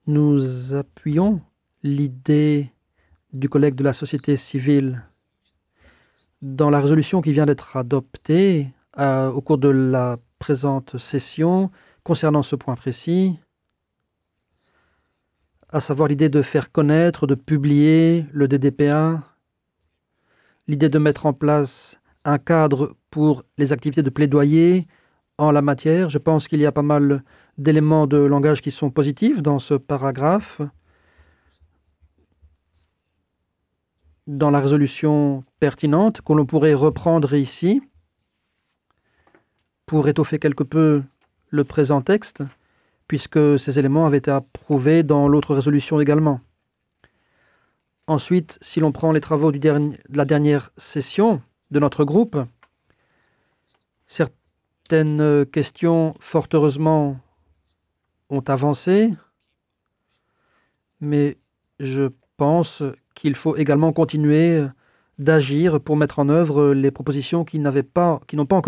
Nous appuyons l'idée du collègue de la société civile dans la résolution qui vient d'être adoptée au cours de la présente session concernant ce point précis, à savoir l'idée de faire connaître, de publier le DDP1, l'idée de mettre en place un cadre pour les activités de plaidoyer en la matière. Je pense qu'il y a pas mal d'éléments de langage qui sont positifs dans ce paragraphe. Dans la résolution pertinente que l'on pourrait reprendre ici pour étoffer quelque peu le présent texte, puisque ces éléments avaient été approuvés dans l'autre résolution également. Ensuite, si l'on prend les travaux de la dernière session de notre groupe, certaines questions, fort heureusement, ont avancé, mais je pense qu'il faut également continuer d'agir pour mettre en œuvre les propositions qui n'ont pas encore